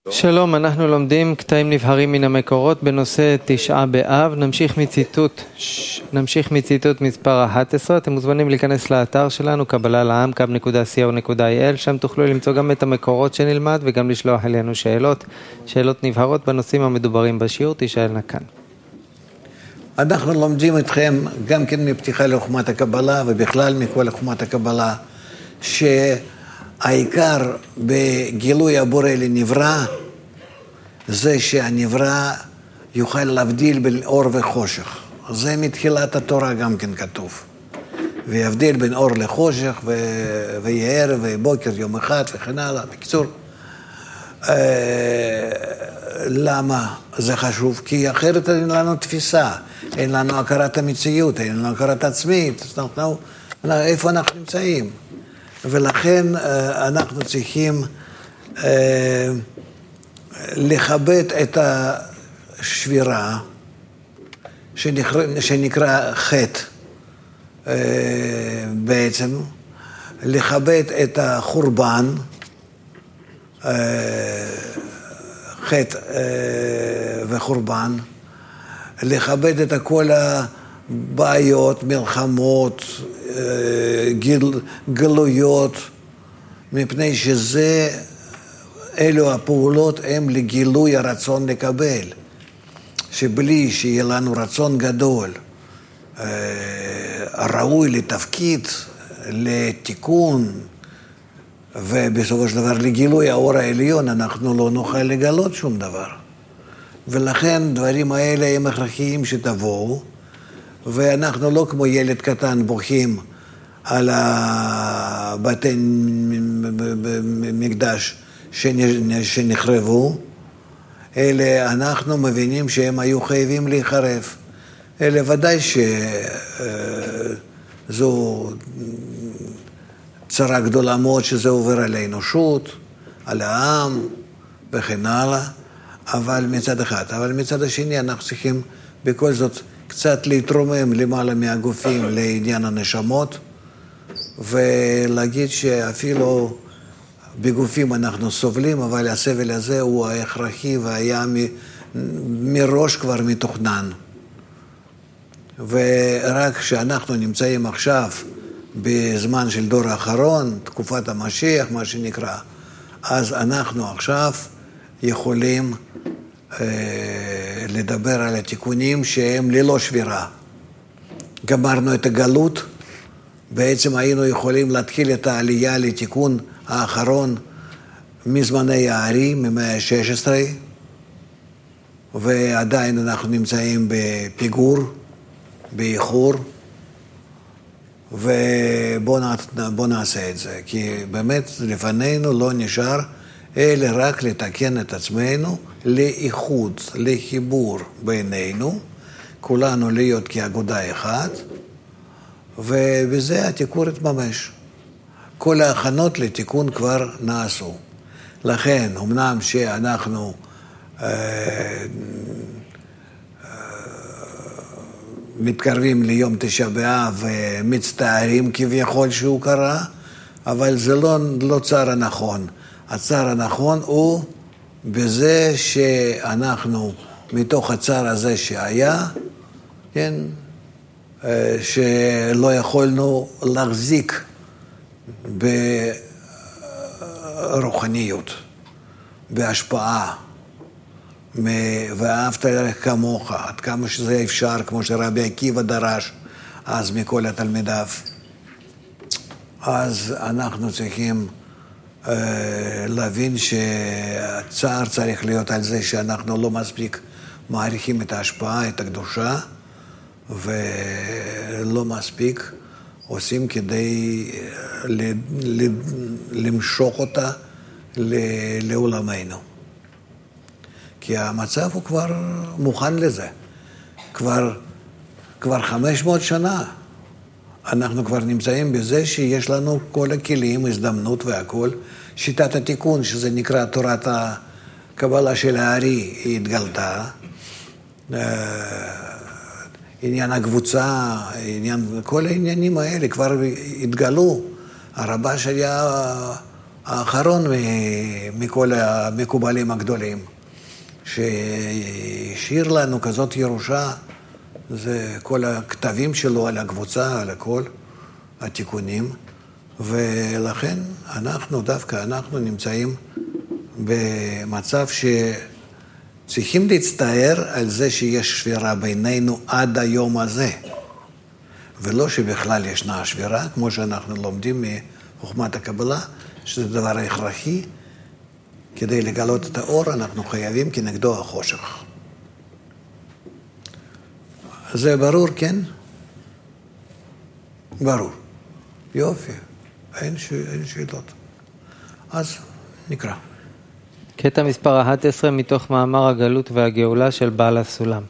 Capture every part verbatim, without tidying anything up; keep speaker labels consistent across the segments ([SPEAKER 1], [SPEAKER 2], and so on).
[SPEAKER 1] שלום, אנחנו לומדים קטעים נבחרים מן המקורות בנושא תשעה באב. נמשיך מציטוט, נמשיך מציטוט מספר אחת עשרה. אתם מוזמנים להיכנס לאתר שלנו, קבלה לעם, קו נקודה סי או נקודה איי אל. שם תוכלו למצוא גם את המקורות שנלמד וגם לשלוח אלינו שאלות, שאלות נבחרות בנושאים המדוברים בשיעור. תשאלנה כאן.
[SPEAKER 2] אנחנו לומדים אתכם גם כן מפתיחה לחוכמת הקבלה ובכלל מכל חוכמת הקבלה, שהעיקר בגילוי הבורא לנברא זה שהנברא יוכל להבדיל בין אור וחושך. זה מתחילת התורה גם כן כתוב. ויבדיל בין אור לחושך ו- ויהיה ערב ובוקר יום אחד וכן הלאה. בקיצור, אה, למה זה חשוב? כי אחרת אין לנו תפיסה, אין לנו הכרת המציאות, אין לנו הכרת עצמית. אנחנו, איפה אנחנו נמצאים? ולכן אה, אנחנו צריכים אה, לכבד את השבירה שנקרא, שנקרא חטא, אה, בעצם לכבד את החורבן, אה, חטא אה, וחורבן, לכבד את כל הבעיות, מלחמות, אה, גיל, גלויות, מפני שזה אלו הפעולות הם לגילוי הרצון לקבל, שבלי שיהיה לנו רצון גדול, ראוי לתפקיד, לתיקון, ובסופו של דבר לגילוי האור העליון, אנחנו לא נוכל לגלות שום דבר. ולכן דברים האלה הם הכרחיים שתבואו, ואנחנו לא כמו ילד קטן בוכים על הבתי מקדש שנחרבו, אלה אנחנו מבינים שהם היו חייבים להיחרב. אלה ודאי שזו צרה גדולה מאוד שזה עובר על האנושות, על העם וכן הלאה, אבל מצד אחד. אבל מצד השני אנחנו צריכים בכל זאת קצת להתרומם למעלה מהגופים לעניין הנשמות, ולהגיד שאפילו בגופים אנחנו סובלים, אבל הסבל הזה הוא ההכרחי והיה מ, מראש כבר מתוכנן. ורק כשאנחנו נמצאים עכשיו בזמן של דור האחרון, תקופת המשיח, מה שנקרא, אז אנחנו עכשיו יכולים אה, לדבר על התיקונים שהם ללא שבירה. גמרנו את הגלות, בעצם היינו יכולים להתחיל את העלייה לתיקון האחרון מזמני הארי, ממאה ה-שש עשרה, ועדיין אנחנו נמצאים בפיגור, באיחור, ובואו נעשה את זה, כי באמת לפנינו לא נשאר אלא רק לתקן את עצמנו לאיחוד, לחיבור בינינו, כולנו להיות כאגודה אחת, ובזה התיקון התממש. כל ההכנות לתיקון כבר נעשו. לכן, אמנם שאנחנו אה, אה, מתקרבים ליום תשעה באב ומצטערים כביכול שהוא קרה, אבל זה לא, לא צער הנכון. הצער הנכון הוא בזה שאנחנו, מתוך הצער הזה שהיה, כן, אה, שלא יכולנו להחזיק ברוחניות, בהשפעה, ואהבת לרעך כמוך, עד כמה שזה אפשר, כמו שרבי עקיבא דרש אז מכל התלמידיו. אז אנחנו צריכים אה, להבין שהצער צריך להיות על זה שאנחנו לא מספיק מעריכים את ההשפעה, את הקדושה, ולא מספיק עושים כדי למשוך אותה לעולמנו. כי המצב הוא כבר מוכן לזה. כבר, כבר חמש מאות שנה אנחנו כבר נמצאים בזה שיש לנו כל הכלים, הזדמנות והכל. שיטת התיקון, שזה נקרא תורת הקבלה של הארי, היא התגלתה. עניין הקבוצה, עניין, כל העניינים האלה כבר התגלו. הרב"ש היה האחרון מכל המקובלים הגדולים, שהשאיר לנו כזאת ירושה, זה כל הכתבים שלו על הקבוצה, על הכל, התיקונים, ולכן אנחנו, דווקא אנחנו נמצאים במצב שצריכים להצטער על זה שיש שבירה בינינו עד היום הזה, ולא שבכלל ישנה שבירה, כמו שאנחנו לומדים מחוכמת הקבלה, שזה דבר הכרחי, כדי לגלות את האור אנחנו חייבים כנגדו החושך. זה ברור, כן? ברור. יופי. אין, ש... אין שאלות. אז נקרא.
[SPEAKER 1] קטע מספר אחת עשרה מתוך מאמר הגלות והגאולה של בעל הסולם.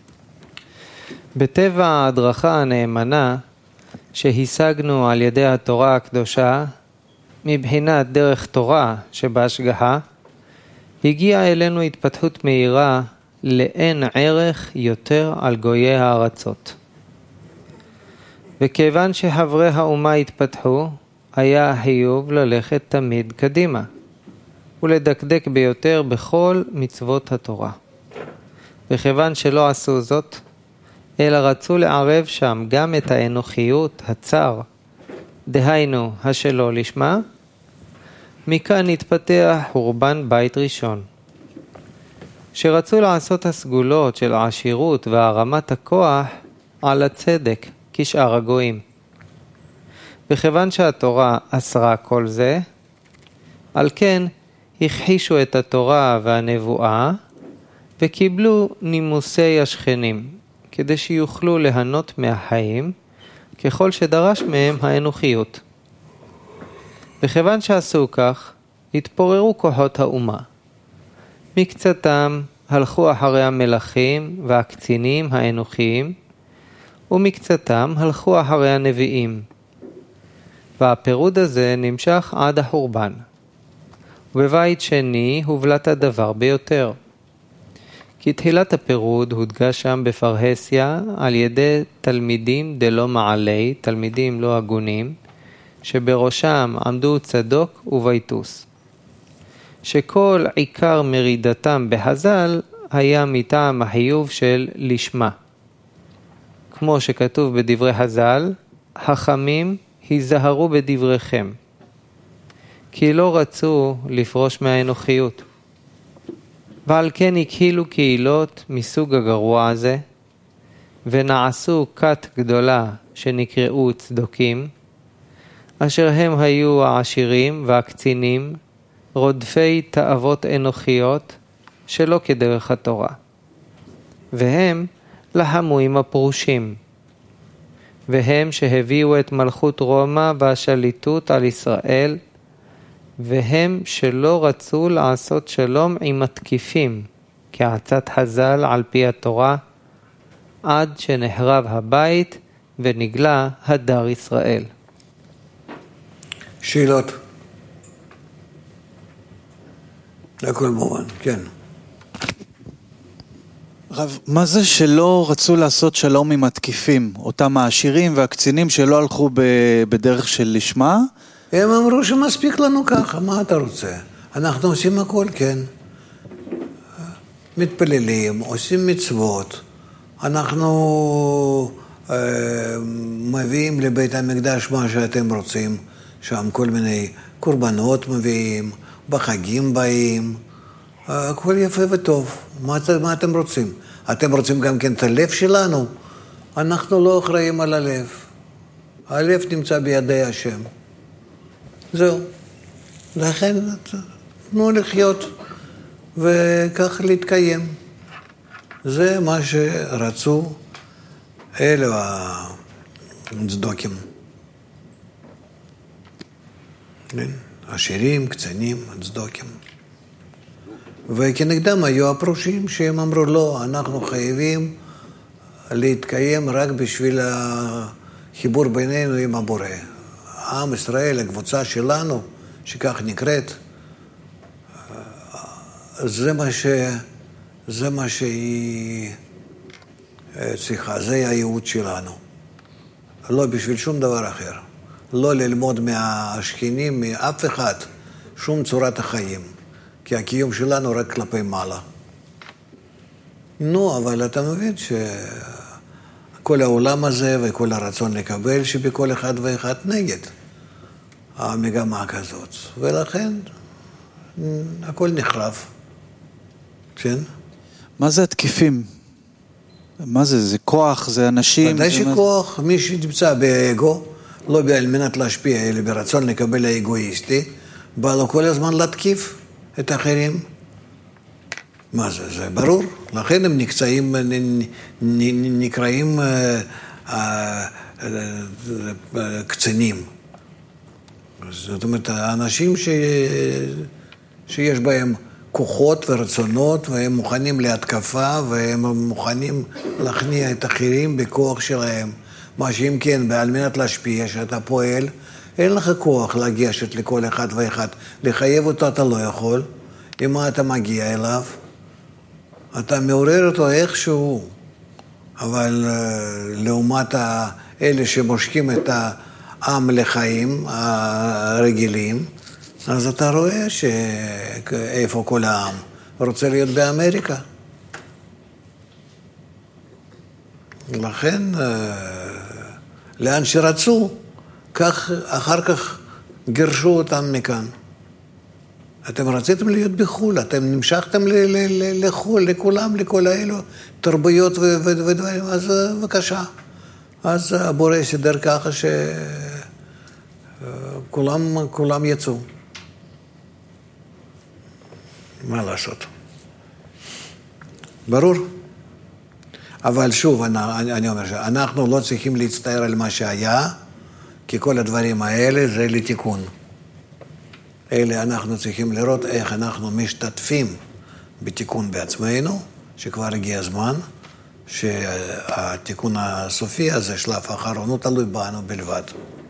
[SPEAKER 1] בטבע ההדרכה הנאמנה שהשגנו על ידי התורה הקדושה, מבחינת דרך תורה שבהשגחה, הגיעה אלינו התפתחות מהירה לאין ערך יותר על גויי הארצות. וכיוון שחברי האומה התפתחו, היה חיוב ללכת תמיד קדימה, ולדקדק ביותר בכל מצוות התורה. וכיוון שלא עשו זאת, אלא רצו לערב שם גם את האנוכיות, הצר, דהיינו השלא לשמה, מכאן התפתח חורבן בית ראשון. שרצו לעשות הסגולות של העשירות והרמת הכוח על הצדק כשאר הגויים. וכיוון שהתורה אסרה כל זה, על כן הכחישו את התורה והנבואה וקיבלו נימוסי השכנים, כדי שיוכלו ליהנות מהחיים ככל שדרש מהם האנוכיות. וכיוון שעשו כך, התפוררו כוחות האומה. מקצתם הלכו אחרי המלכים והקצינים האנוכיים, ומקצתם הלכו אחרי הנביאים. והפירוד הזה נמשך עד החורבן. ובבית שני הובלט הדבר ביותר. כי תחילת הפירוד הודגש שם בפרהסיה על ידי תלמידים דלא מעלי, תלמידים לא הגונים, שבראשם עמדו צדוק וביתוס. שכל עיקר מרידתם בהזל היה מטעם החיוב של לשמה. כמו שכתוב בדברי הזל, חכמים היזהרו בדבריכם, כי לא רצו לפרוש מהאנוכיות. ועל כן הקהילו קהילות מסוג הגרוע הזה, ונעשו כת גדולה שנקראו צדוקים, אשר הם היו העשירים והקצינים, רודפי תאוות אנוכיות שלא כדרך התורה. והם לחמו עם הפרושים, והם שהביאו את מלכות רומא והשליטות על ישראל, והם שלא רצו לעשות שלום עם התקיפים, כעצת הזל על פי התורה, עד שנחרב הבית ונגלה הדר ישראל.
[SPEAKER 2] שאלות? הכל מובן, כן.
[SPEAKER 3] רב, מה זה שלא רצו לעשות שלום עם התקיפים? אותם העשירים והקצינים שלא הלכו בדרך של לשמה?
[SPEAKER 2] הם אמרו שמספיק לנו ככה, מה אתה רוצה? אנחנו עושים הכל, כן. מתפללים, עושים מצוות. אנחנו אה, מביאים לבית המקדש מה שאתם רוצים. שם כל מיני קורבנות מביאים, בחגים באים. הכל יפה וטוב. מה, מה אתם רוצים? אתם רוצים גם כן את הלב שלנו? אנחנו לא אחראים על הלב. הלב נמצא בידי השם. זהו. לכן תנו לחיות וכך להתקיים. זה מה שרצו אלו הצדוקים. עשירים, קצינים, הצדוקים. וכנגדם היו הפרושים שהם אמרו לא, אנחנו חייבים להתקיים רק בשביל החיבור בינינו עם הבורא. עם ישראל, הקבוצה שלנו, שכך נקראת, זה מה ש... זה מה שהיא צריכה, זה הייעוד שלנו. לא בשביל שום דבר אחר. לא ללמוד מהשכנים, מאף אחד, שום צורת החיים, כי הקיום שלנו רק כלפי מעלה. נו, אבל אתה מבין שכל העולם הזה וכל הרצון לקבל שבכל אחד ואחד נגד המגמה כזאת, ולכן הכל נחרב. כן?
[SPEAKER 3] מה זה התקיפים? מה זה? זה כוח? זה אנשים?
[SPEAKER 2] ודאי שכוח, מי שנמצא באגו, לא על מנת להשפיע, אלא ברצון לקבל האגואיסטי, בא לו כל הזמן להתקיף את האחרים. מה זה? זה ברור. לכן הם נקצאים, נקראים קצינים. זאת אומרת, האנשים ש... שיש בהם כוחות ורצונות, והם מוכנים להתקפה, והם מוכנים להכניע את האחרים בכוח שלהם. מה שאם כן, על מנת להשפיע שאתה פועל, אין לך כוח לגשת לכל אחד ואחד. לחייב אותו אתה לא יכול. עם מה אתה מגיע אליו? אתה מעורר אותו איכשהו. אבל לעומת אלה שמושכים את העם לחיים הרגילים, אז אתה רואה שאיפה כל העם רוצה להיות באמריקה. לכן, לאן שרצו, כך אחר כך גירשו אותם מכאן. אתם רציתם להיות בחול, אתם נמשכתם לחול, לכולם, לכל האלו, תרבויות ודברים, אז בבקשה. אז הבורא סידר ככה שכולם כולם יצאו. מה לעשות? ברור? אבל שוב, אני, אני אומר שאנחנו לא צריכים להצטער על מה שהיה, כי כל הדברים האלה זה לתיקון. אלה אנחנו צריכים לראות איך אנחנו משתתפים בתיקון בעצמנו, שכבר הגיע הזמן, שהתיקון הסופי הזה, שלב האחרון, הוא תלוי בנו בלבד.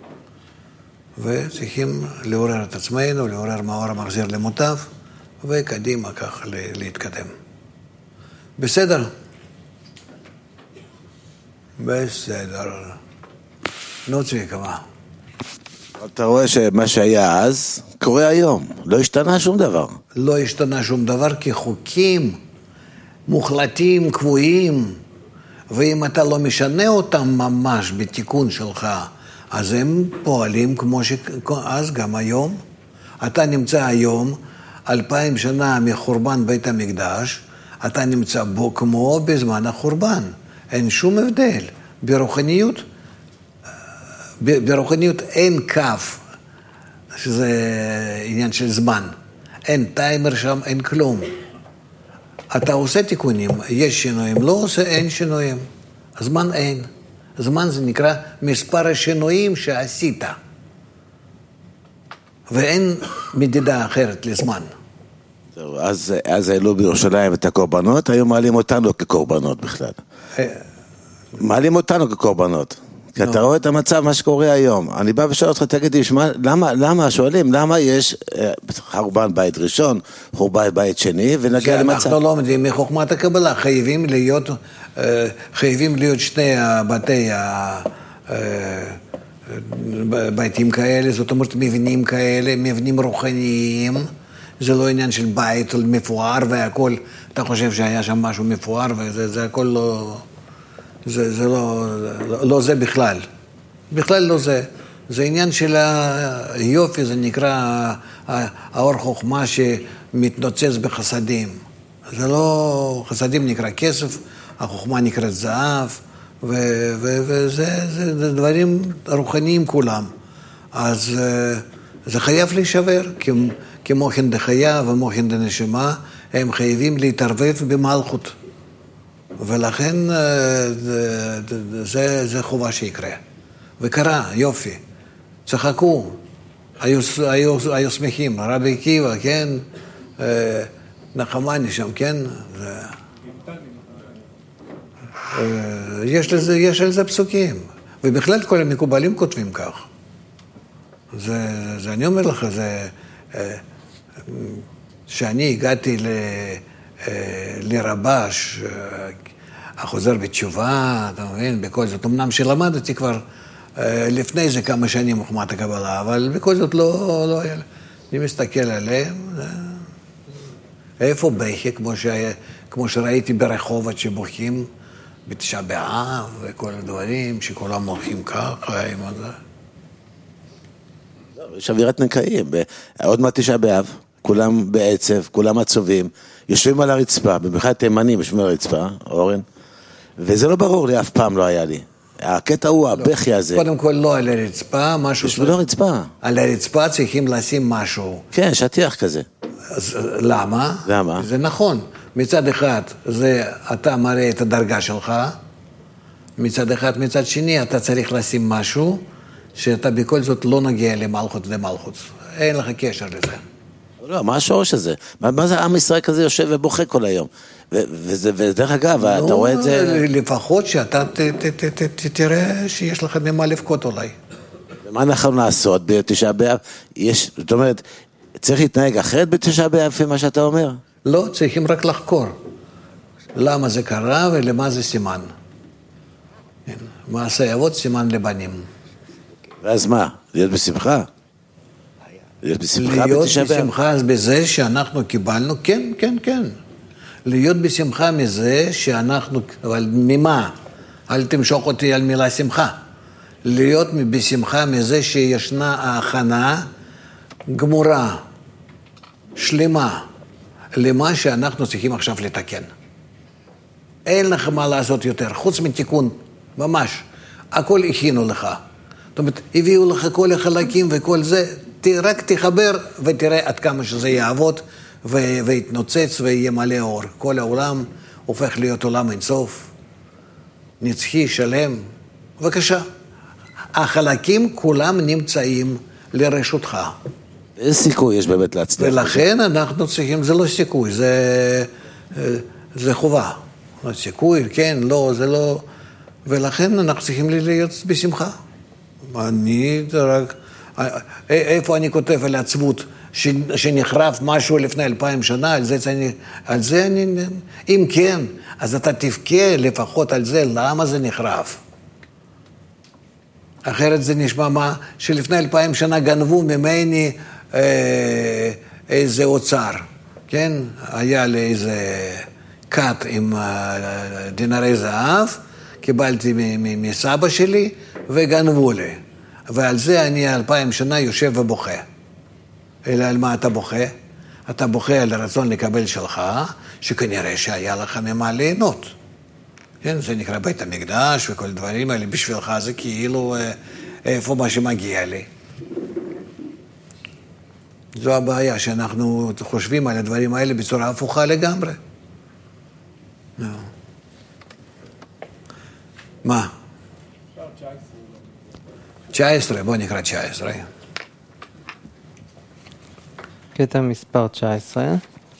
[SPEAKER 2] וצריכים לעורר את עצמנו, לעורר מאור המחזיר למוטב, וקדימה כך להתקדם. בסדר? בסדר. נו צביקה, מה?
[SPEAKER 4] אתה רואה שמה שהיה אז קורה היום, לא השתנה שום דבר.
[SPEAKER 2] לא השתנה שום דבר כי חוקים מוחלטים, קבועים, ואם אתה לא משנה אותם ממש בתיקון שלך, אז הם פועלים כמו שאז גם היום. אתה נמצא היום, אלפיים שנה מחורבן בית המקדש, אתה נמצא בו כמו בזמן החורבן. אין שום הבדל. ברוחניות, ברוחניות אין כף, שזה עניין של זמן. אין טיימר שם, אין כלום. אתה עושה תיקונים, יש שינויים, לא עושה, אין שינויים. הזמן אין. זמן זה נקרא מספר השינויים שעשית. ואין מדידה אחרת לזמן.
[SPEAKER 4] אז, אז העלו בירושלים את הקורבנות, היום מעלים אותנו כקורבנות בכלל. מעלים אותנו כקורבנות. כי אתה רואה את המצב, מה שקורה היום. אני בא ושואל אותך, תגידי, למה, למה, שואלים, למה יש חורבן בית ראשון, חורבן בית שני, ונגיע למצב?
[SPEAKER 2] אנחנו לא יודעים מחוכמת הקבלה, חייבים להיות, חייבים להיות שני בתי ביתים כאלה, זאת אומרת מבנים כאלה, מבנים רוחניים, זה לא עניין של בית מפואר והכל, אתה חושב שהיה שם משהו מפואר, וזה זה הכל לא... זה, זה לא, לא, לא זה בכלל. בכלל לא זה. זה עניין של היופי, זה נקרא האור חוכמה שמתנוצץ בחסדים. זה לא, חסדים נקרא כסף, החוכמה נקראת זהב, ו, ו, וזה זה, זה דברים רוחניים כולם. אז זה חייב להישבר, כמו כן דחיה ומוחין דנשמה, הם חייבים להתערבב במלכות. ולכן זה, זה חובה שיקרה. וקרה, יופי. צחקו, היו, היו, היו שמחים. רבי עקיבא, כן? נחמני שם, כן? זה... יש לזה, יש לזה פסוקים. ובכלל כל המקובלים כותבים כך. זה, זה אני אומר לך, זה... שאני הגעתי ל... לרבש, החוזר בתשובה, אתה מבין, בכל זאת, אמנם שלמדתי כבר לפני זה כמה שנים מחוכמת הקבלה, אבל בכל זאת לא, לא היה, אני מסתכל עליהם, איפה בכי, כמו, ש... כמו שראיתי ברחובות שבוכים בתשעה באב וכל הדברים, שכולם הולכים ככה עם זה.
[SPEAKER 4] יש אווירת נקעים, עוד מעט תשעה באב, כולם בעצב, כולם עצובים, יושבים על הרצפה, במיוחד תימנים יושבים על הרצפה, אורן, וזה לא ברור לי, אף פעם לא היה לי. הקטע הוא הבכי הזה.
[SPEAKER 2] קודם כל לא על הרצפה, משהו...
[SPEAKER 4] יש לא רצפה.
[SPEAKER 2] על הרצפה צריכים לשים משהו.
[SPEAKER 4] כן, שטיח כזה.
[SPEAKER 2] אז למה?
[SPEAKER 4] למה?
[SPEAKER 2] זה נכון. מצד אחד, זה אתה מראה את הדרגה שלך, מצד אחד, מצד שני, אתה צריך לשים משהו, שאתה בכל זאת לא נגיע למלכות למלכות. אין לך קשר לזה.
[SPEAKER 4] לא, מה השורש הזה? מה, מה זה עם ישראל כזה יושב ובוכה כל היום? ו- וזה, ודרך אגב, לא, אתה רואה את זה...
[SPEAKER 2] לפחות שאתה ת, ת, ת, ת, ת, תראה שיש לך ממה לבכות אולי.
[SPEAKER 4] ומה אנחנו לעשות בתשעה באב? יש, זאת אומרת, צריך להתנהג אחרת בתשעה באב, מה שאתה אומר?
[SPEAKER 2] לא, צריכים רק לחקור. למה זה קרה ולמה זה סימן. מעשה אבות סימן לבנים.
[SPEAKER 4] ואז מה? להיות בשמחה? להיות בשמחה בתשעה באב?
[SPEAKER 2] להיות בשמחה בזה שאנחנו קיבלנו, כן, כן, כן. להיות בשמחה מזה שאנחנו, אבל ממה? אל תמשוך אותי על מילה שמחה. להיות בשמחה מזה שישנה ההכנה גמורה, שלמה, למה שאנחנו צריכים עכשיו לתקן. אין לך מה לעשות יותר, חוץ מתיקון, ממש. הכל הכינו לך. זאת אומרת, הביאו לך כל החלקים וכל זה, רק תחבר ותראה עד כמה שזה יעבוד ויתנוצץ ויהיה מלא אור. כל העולם הופך להיות עולם אינסוף, נצחי, שלם. בבקשה. החלקים כולם נמצאים לרשותך.
[SPEAKER 4] איזה סיכוי יש באמת להצליח?
[SPEAKER 2] ולכן אנחנו צריכים, זה לא סיכוי, זה, זה חובה. סיכוי, כן, לא, זה לא... ולכן אנחנו צריכים להיות בשמחה. אני רק... איפה אני כותב על עצבות שנחרף משהו לפני אלפיים שנה, על זה, אני, על זה אני... אם כן, אז אתה תבכה לפחות על זה, למה זה נחרף? אחרת זה נשמע מה שלפני אלפיים שנה גנבו ממני אה, איזה אוצר, כן? היה לי איזה קאט עם אה, דינרי זהב, קיבלתי מסבא שלי וגנבו לי. ועל זה אני אלפיים שנה יושב ובוכה. אלא על מה אתה בוכה? אתה בוכה על הרצון לקבל שלך, שכנראה שהיה לך ממה ליהנות. כן, זה נקרא בית המקדש וכל דברים האלה, בשבילך זה כאילו איפה מה שמגיע לי. זו הבעיה, שאנחנו חושבים על הדברים האלה בצורה הפוכה לגמרי. No. מה? תשע עשרה, בוא נקרא תשע עשרה.
[SPEAKER 1] קטע מספר תשע עשרה.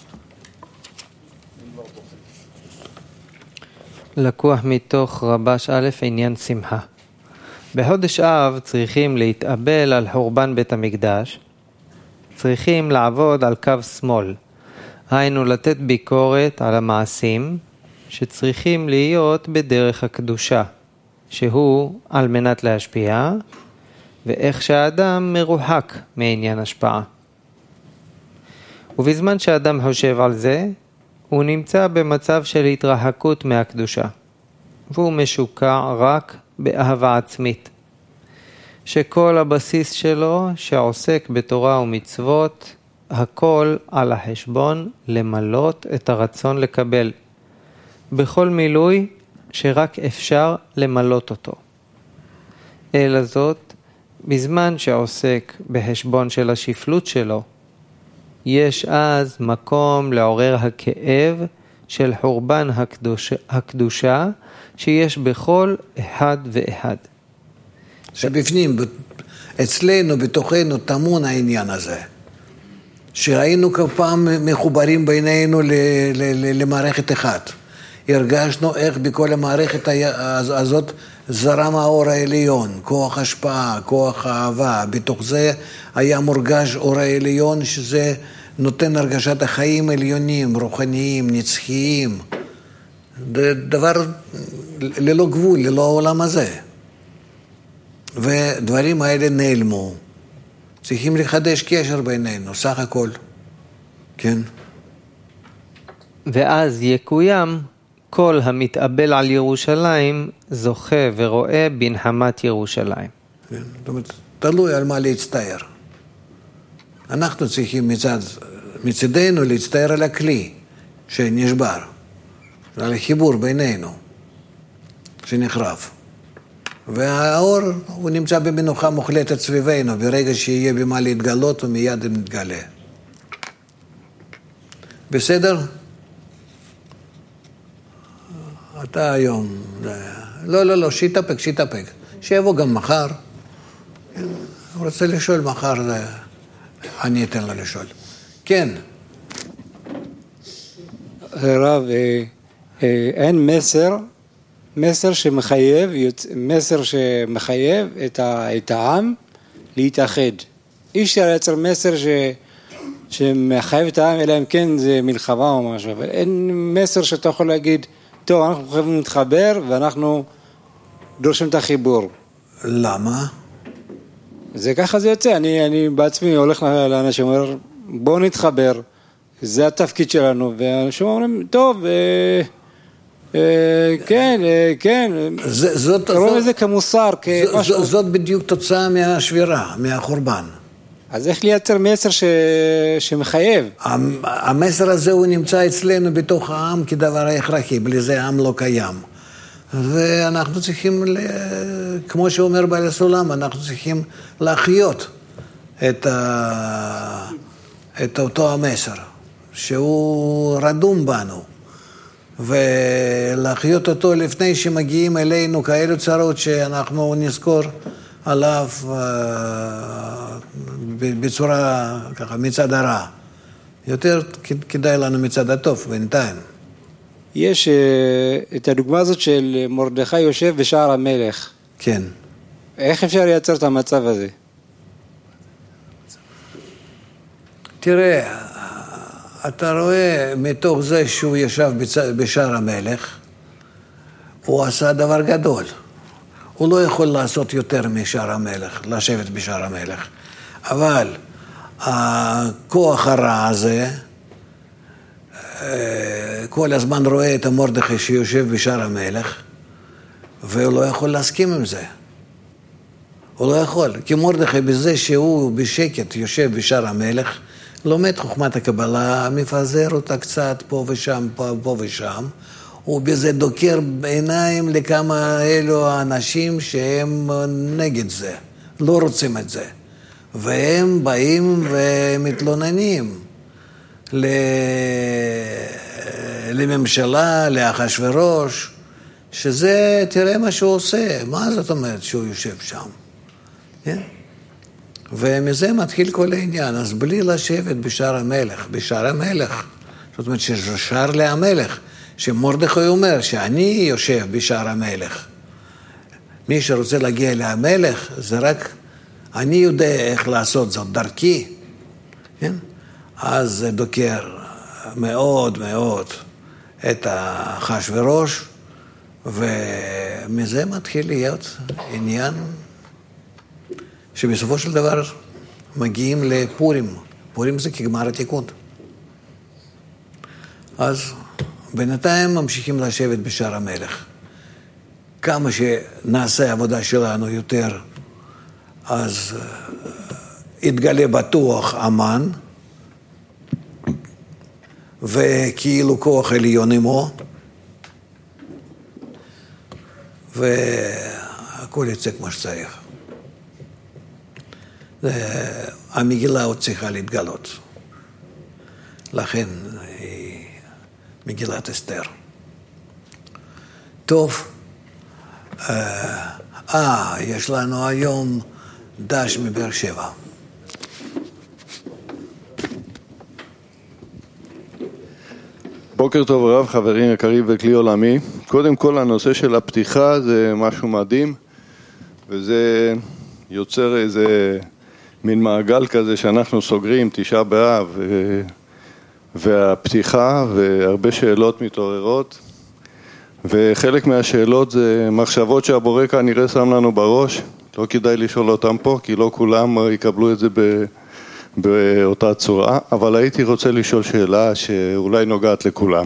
[SPEAKER 1] לקוח מתוך רבש א' עניין שמחה. בחודש אב צריכים להתאבל על חורבן בית המקדש, צריכים לעבוד על קו שמאל, היינו לתת ביקורת על המעשים שצריכים להיות בדרך הקדושה, שהוא על מנת להשפיע, ואיך שהאדם מרוחק מעניין השפעה. ובזמן שהאדם חושב על זה, הוא נמצא במצב של התרחקות מהקדושה, והוא משוקע רק באהבה עצמית, שכל הבסיס שלו שעוסק בתורה ומצוות, הכל על החשבון למלות את הרצון לקבל, בכל מילוי שרק אפשר למלות אותו. אלא זאת, בזמן שעוסק בחשבון של השפלות שלו, יש אז מקום לעורר הכאב של חורבן הקדוש, הקדושה שיש בכל אחד ואחד.
[SPEAKER 2] שבפנים, אצלנו, בתוכנו, טמון העניין הזה. שהיינו כל פעם מחוברים בינינו ל- ל- ל- למערכת אחת. הרגשנו איך בכל המערכת הזאת זרם האור העליון, כוח השפעה, כוח האהבה. בתוך זה היה מורגש אור העליון שזה נותן הרגשת החיים עליונים, רוחניים, נצחיים. דבר ללא גבול, ללא העולם הזה. ודברים האלה נעלמו. צריכים לחדש קשר בינינו, סך הכל. כן.
[SPEAKER 1] ואז יקוים, כל המתאבל על ירושלים זוכה ורואה בנחמת ירושלים.
[SPEAKER 2] כן. זאת אומרת, תלוי על מה להצטער. אנחנו צריכים מצד, מצדנו להצטער על הכלי שנשבר, על החיבור בינינו, שנחרב. והאור הוא נמצא במנוחה מוחלטת סביבנו, ברגע שיהיה במה להתגלות הוא מיד מתגלה. בסדר? אתה היום, לא, לא, לא, שיתאפק, שיתאפק. שיבוא גם מחר. הוא רוצה לשאול מחר, אני אתן לו לשאול. כן.
[SPEAKER 5] רב, אין מסר, מסר שמחייב, מסר שמחייב את העם להתאחד. אי אפשר לייצר מסר ש... שמחייב את העם, אלא אם כן זה מלחמה או משהו, אבל אין מסר שאתה יכול להגיד, טוב, אנחנו חייבים להתחבר ואנחנו דורשים את החיבור.
[SPEAKER 2] למה?
[SPEAKER 5] זה ככה זה יוצא, אני, אני בעצמי הולך לאנשים, אומר, בואו נתחבר, זה התפקיד שלנו, ואנשים אומרים, טוב, אה, אה, כן, אה, כן,
[SPEAKER 2] זה, זאת,
[SPEAKER 5] רואים
[SPEAKER 2] זאת,
[SPEAKER 5] את זה כמוסר, כמשהו.
[SPEAKER 2] זאת, זאת בדיוק תוצאה מהשבירה, מהחורבן.
[SPEAKER 5] אז איך לייצר מסר ש... שמחייב?
[SPEAKER 2] המסר הזה הוא נמצא אצלנו בתוך העם כדבר הכרחי, בלי זה העם לא קיים. ואנחנו צריכים, כמו שאומר בעל הסולם, אנחנו צריכים להחיות את, ה... את אותו המסר, שהוא רדום בנו, ולהחיות אותו לפני שמגיעים אלינו כאלו צרות שאנחנו נזכור עליו בצורה ככה, מצד הרע. יותר כדאי לנו מצד הטוב בינתיים.
[SPEAKER 5] יש את הדוגמה הזאת של מרדכי יושב בשער המלך.
[SPEAKER 2] כן.
[SPEAKER 5] איך אפשר לייצר את המצב הזה?
[SPEAKER 2] תראה, אתה רואה מתוך זה שהוא ישב בשער המלך, הוא עשה דבר גדול. הוא לא יכול לעשות יותר משער המלך, לשבת בשער המלך. אבל הכוח הרע הזה, כל הזמן רואה את המרדכי שיושב בשער המלך, והוא לא יכול להסכים עם זה. הוא לא יכול, כי מרדכי בזה שהוא בשקט יושב בשער המלך, לומד חוכמת הקבלה, מפזר אותה קצת פה ושם, פה, פה ושם, ובזה דוקר בעיניים לכמה אלו האנשים שהם נגד זה, לא רוצים את זה. והם באים ומתלוננים לממשלה, לאחשוורוש, שזה, תראה מה שהוא עושה, מה זאת אומרת שהוא יושב שם? כן? ומזה מתחיל כל העניין, אז בלי לשבת בשער המלך, בשער המלך, זאת אומרת ששער להמלך, שמרדכי אומר שאני יושב בשער המלך. מי שרוצה להגיע להמלך, זה רק אני יודע איך לעשות זאת דרכי, כן? אז זה דוקר מאוד מאוד את אחשוורוש, ומזה מתחיל להיות עניין שבסופו של דבר מגיעים לפורים. פורים זה כגמר התיקון. אז בינתיים ממשיכים לשבת בשער המלך. כמה שנעשה עבודה שלנו יותר, אז התגלה בטוח אמן, וכאילו כוח עליון עמו, והכל יצא כמו שצריך. המגילה עוד צריכה להתגלות. לכן היא מגילת אסתר. טוב, אה, יש לנו היום דש מבאר שבע.
[SPEAKER 6] בוקר טוב רב, חברים יקרים וכלי עולמי. קודם כל הנושא של הפתיחה זה משהו מדהים, וזה יוצר איזה מין מעגל כזה שאנחנו סוגרים, תשעה באב, והפתיחה והרבה שאלות מתעוררות. וחלק מהשאלות זה מחשבות שהבורא כנראה שם לנו בראש, לא כדאי לשאול אותם פה, כי לא כולם יקבלו את זה ב... באותה צורה, אבל הייתי רוצה לשאול שאלה שאולי נוגעת לכולם.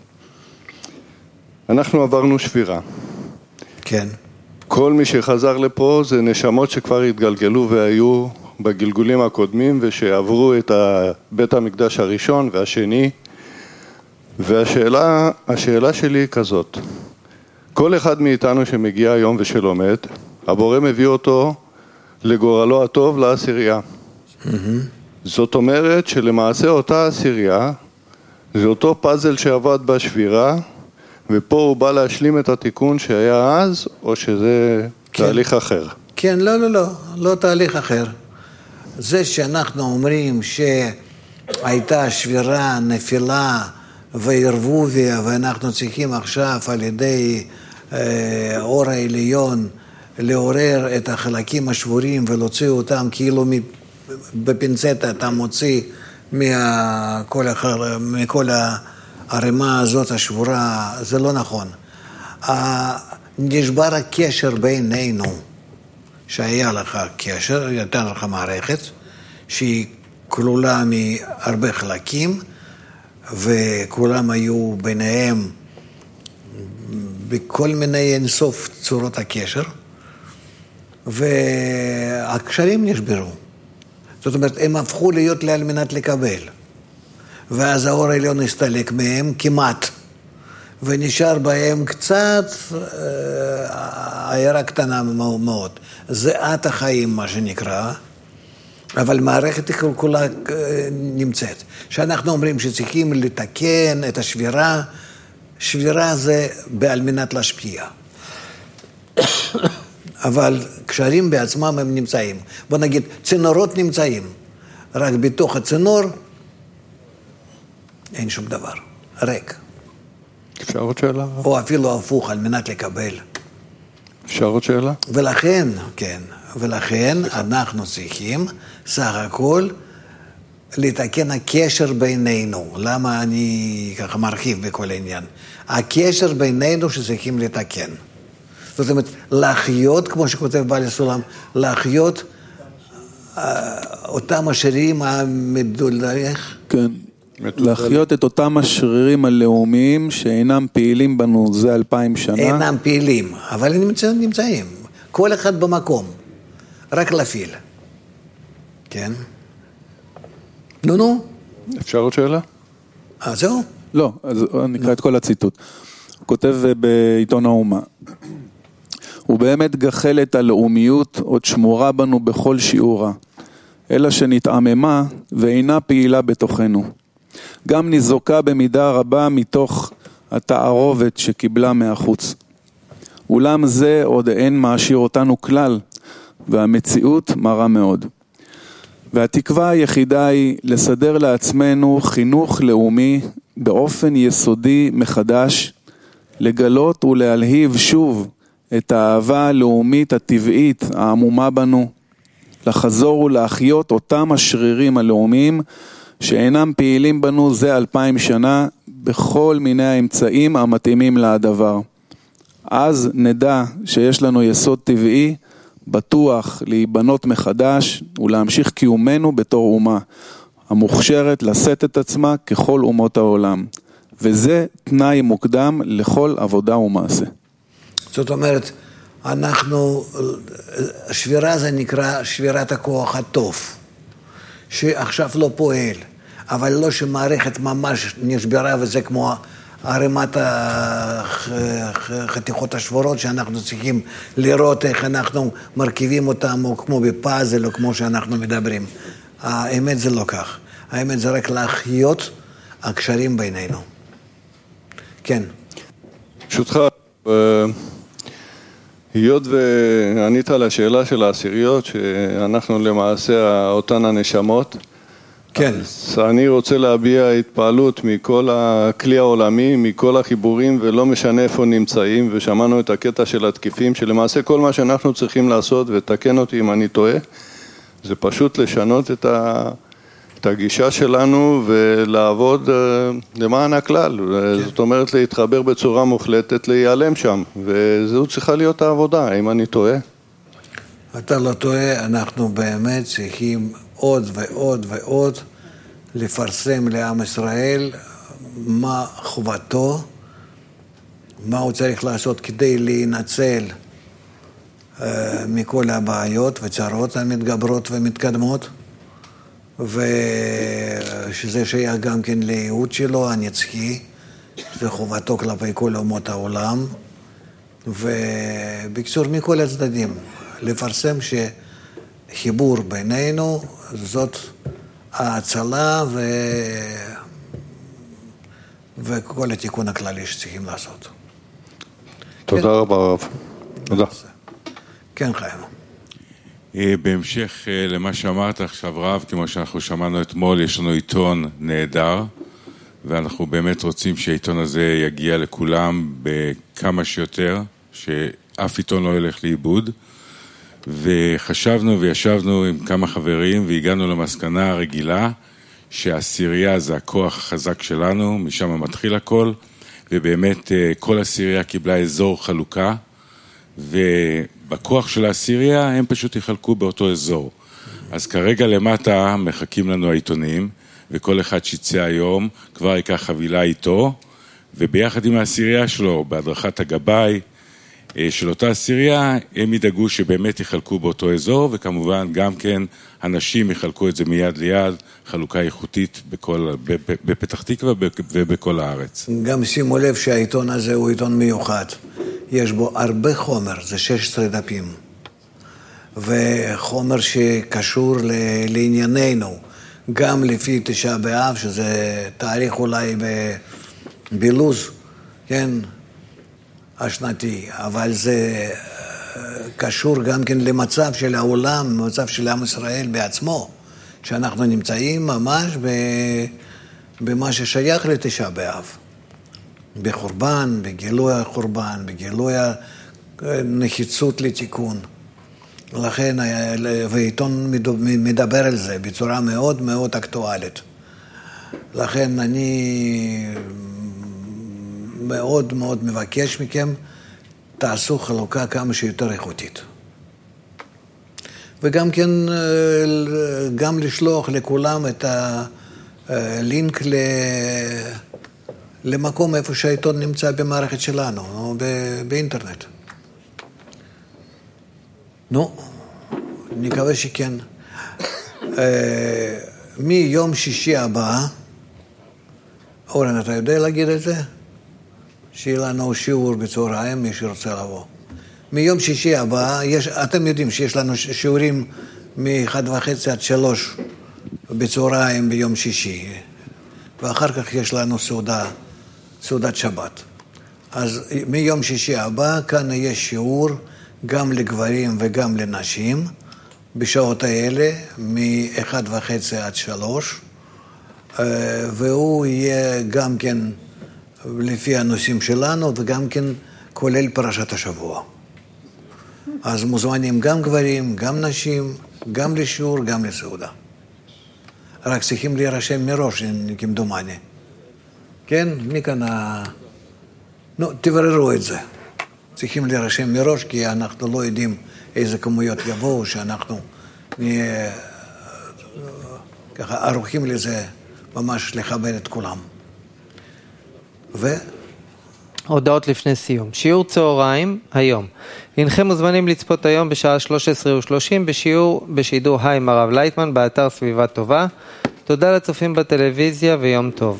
[SPEAKER 6] אנחנו עברנו שבירה.
[SPEAKER 2] כן.
[SPEAKER 6] כל מי שחזר לפה זה נשמות שכבר התגלגלו והיו בגלגולים הקודמים ושעברו את בית המקדש הראשון והשני. והשאלה, השאלה שלי היא כזאת. כל אחד מאיתנו שמגיע היום ושלומד, הבורא מביא אותו לגורלו הטוב לעשירייה. Mm-hmm. זאת אומרת שלמעשה אותה עשירייה זה אותו פאזל שעבד בשבירה, ופה הוא בא להשלים את התיקון שהיה אז, או שזה כן. תהליך אחר?
[SPEAKER 2] כן, לא, לא, לא, לא תהליך אחר. זה שאנחנו אומרים שהייתה שבירה, נפילה וערבוביה, ואנחנו צריכים עכשיו על ידי אה, אור העליון לעורר את החלקים השבורים ולהוציא אותם כאילו בפינצטה אתה מוציא מכל, מכל הרמה הזאת השבורה, זה לא נכון. נשבר הקשר בינינו, שהיה לך קשר, הייתה לך מערכת, שהיא כלולה מהרבה חלקים, וכולם היו ביניהם בכל מיני אינסוף צורות הקשר, והקשרים נשברו. זאת אומרת, הם הפכו להיות לי על מנת לקבל. ואז האור העליון הסתלק מהם כמעט, ונשאר בהם קצת עיירה קטנה מאוד. זה עת החיים, מה שנקרא, אבל מערכת כולה נמצאת. שאנחנו אומרים שצריכים לתקן את השבירה, שבירה זה על מנת להשפיע. אבל קשרים בעצמם הם נמצאים. בוא נגיד, צינורות נמצאים, רק בתוך הצינור אין שום דבר, ריק.
[SPEAKER 6] אפשר עוד שאלה?
[SPEAKER 2] או אפילו הפוך, על מנת לקבל.
[SPEAKER 6] אפשר עוד שאלה?
[SPEAKER 2] ולכן, כן, ולכן אנחנו צריכים סך הכל לתקן הקשר בינינו. למה אני ככה מרחיב בכל העניין? הקשר בינינו שצריכים לתקן. זאת אומרת, להחיות, כמו שכותב בעל הסולם, להחיות אותם השרירים המדולדלים.
[SPEAKER 3] כן, להחיות את אותם השרירים הלאומיים שאינם פעילים בנו זה אלפיים שנה.
[SPEAKER 2] אינם פעילים, אבל הם נמצאים. כל אחד במקום, רק להפעיל. כן? נו, נו.
[SPEAKER 6] אפשר עוד שאלה?
[SPEAKER 2] אה, זהו?
[SPEAKER 3] לא, אז נקרא את כל הציטוט. הוא כותב בעיתון האומה. הוא באמת גחלת הלאומיות עוד שמורה בנו בכל שיעורה, אלא שנתעממה ואינה פעילה בתוכנו. גם ניזוקה במידה רבה מתוך התערובת שקיבלה מהחוץ. אולם זה עוד אין מעשיר אותנו כלל, והמציאות מרה מאוד. והתקווה היחידה היא לסדר לעצמנו חינוך לאומי באופן יסודי מחדש, לגלות ולהלהיב שוב את האהבה הלאומית הטבעית העמומה בנו, לחזור ולהחיות אותם השרירים הלאומיים שאינם פעילים בנו זה אלפיים שנה בכל מיני האמצעים המתאימים לדבר. אז נדע שיש לנו יסוד טבעי, בטוח להיבנות מחדש ולהמשיך קיומנו בתור אומה, המוכשרת לשאת את עצמה ככל אומות העולם. וזה תנאי מוקדם לכל עבודה ומעשה.
[SPEAKER 2] זאת אומרת, אנחנו, שבירה זה נקרא שבירת הכוח הטוב, שעכשיו לא פועל, אבל לא שמערכת ממש נשברה, וזה כמו ערימת החתיכות השבורות שאנחנו צריכים לראות איך אנחנו מרכיבים אותם, או כמו בפאזל, או כמו שאנחנו מדברים. האמת זה לא כך. האמת זה רק להחיות הקשרים בינינו. כן.
[SPEAKER 6] ברשותך, היות וענית על השאלה של העשיריות, שאנחנו למעשה אותן הנשמות,
[SPEAKER 2] כן.
[SPEAKER 6] אז אני רוצה להביע התפעלות מכל הכלי העולמי, מכל החיבורים, ולא משנה איפה נמצאים, ושמענו את הקטע של התקיפים, שלמעשה כל מה שאנחנו צריכים לעשות, ותקן אותי אם אני טועה, זה פשוט לשנות את, ה, את את הגישה שלנו ולעבוד למען הכלל. זאת אומרת להתחבר בצורה מוחלטת להיעלם שם, וזו צריכה להיות העבודה, אם אני טועה.
[SPEAKER 2] אתה לא טועה, אנחנו באמת צריכים עוד ועוד ועוד לפרסם לעם ישראל מה חובתו, מה הוא צריך לעשות כדי להינצל מכל הבעיות וצרות המתגברות ומתקדמות, ושזה שייך גם כן לייעוד שלו, הנצחי, זה חובתו כלפי כל אומות העולם, ובקצור מכל הצדדים, לפרסם שחיבור בינינו זאת ההצלה ו... וכל התיקון הכללי שצריכים לעשות.
[SPEAKER 6] תודה כן. רבה רב. תודה.
[SPEAKER 2] כן חיים.
[SPEAKER 7] בהמשך למה שאמרת עכשיו רב, כמו שאנחנו שמענו אתמול, יש לנו עיתון נהדר, ואנחנו באמת רוצים שהעיתון הזה יגיע לכולם בכמה שיותר, שאף עיתון לא ילך לאיבוד, וחשבנו וישבנו עם כמה חברים והגענו למסקנה הרגילה, שהעשירייה זה הכוח החזק שלנו, משם מתחיל הכל, ובאמת כל עשירייה קיבלה אזור חלוקה, ובכוח של העשירייה הם פשוט יחלקו באותו אזור. אז כרגע למטה מחכים לנו העיתונים, וכל אחד שיצא היום כבר ייקח חבילה איתו, וביחד עם העשירייה שלו, בהדרכת הגבאי של אותה עשירייה, הם ידאגו שבאמת יחלקו באותו אזור, וכמובן גם כן אנשים יחלקו את זה מיד ליד, חלוקה איכותית בכל, בפתח תקווה ובכל הארץ.
[SPEAKER 2] גם שימו לב שהעיתון הזה הוא עיתון מיוחד. יש בו הרבה חומר, זה שש עשרה דפים, וחומר שקשור לענייננו, גם לפי תשעה באב, שזה תאריך אולי בלוז, כן, השנתי, אבל זה קשור גם כן למצב של העולם, למצב של עם ישראל בעצמו, שאנחנו נמצאים ממש במה ששייך לתשעה באב. בחורבן, בגילוי החורבן, בגילוי הנחיצות לתיקון. לכן, והעיתון מדבר על זה בצורה מאוד מאוד אקטואלית. לכן אני מאוד מאוד מבקש מכם, תעשו חלוקה כמה שיותר איכותית. וגם כן, גם לשלוח לכולם את הלינק ל... למקום איפה שהעיתון נמצא במערכת שלנו, או באינטרנט. נו, נקווה שכן. מיום שישי הבא, אורן, אתה יודע להגיד את זה? שיהיה לנו שיעור בצהריים, מי שרוצה לבוא. מיום שישי הבא, יש, אתם יודעים שיש לנו שיעורים מאחד וחצי עד שלוש בצהריים ביום שישי, ואחר כך יש לנו סעודה, סעודת שבת. אז מיום שישי הבא, כאן יש שיעור גם לגברים וגם לנשים, בשעות האלה, מאחד וחצי עד שלוש, והוא יהיה גם כן לפי הנושאים שלנו, וגם כן כולל פרשת השבוע. אז מוזמנים גם גברים, גם נשים, גם לשיעור, גם לסעודה. רק צריכים להירשם מראש, כמדומני. כן? מכאן ה... נו, תבררו את זה. צריכים להירשם מראש, כי אנחנו לא יודעים איזה כמויות יבואו, שאנחנו נהיה ככה ערוכים לזה, ממש לכבד את כולם. ו...
[SPEAKER 1] הודעות לפני סיום. שיעור צהריים היום. הנכם מוזמנים לצפות היום בשעה שלוש עשרה ושלושים בשיעור בשידור היי עם הרב לייטמן באתר סביבה טובה. תודה לצופים בטלוויזיה ויום טוב.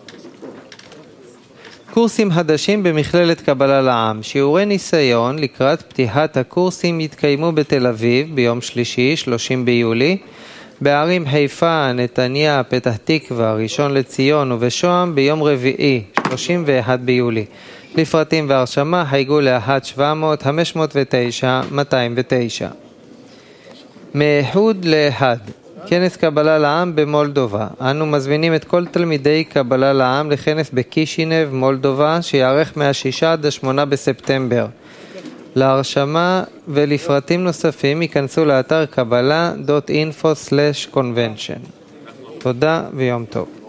[SPEAKER 1] קורסים חדשים במכללת קבלה לעם. שיעורי ניסיון לקראת פתיחת הקורסים יתקיימו בתל אביב ביום שלישי, שלושים ביולי, בערים חיפה, נתניה, פתח תקווה, ראשון לציון ובשוהם ביום רביעי, שלושים ואחד ביולי. לפרטים והרשמה היגעו ל-אחת שבע מאות חמש תשע מאתיים תשע. מאחוד לאחד. כנס קבלה לעם במולדובה. אנו מזמינים את כל תלמידי קבלה לעם לכנס בקישינב, מולדובה, שיערך מה-שישה עד השמונה בספטמבר. להרשמה ולפרטים נוספים ייכנסו לאתר קבלה דוט אינפו סלש קונבנשן. תודה ויום טוב.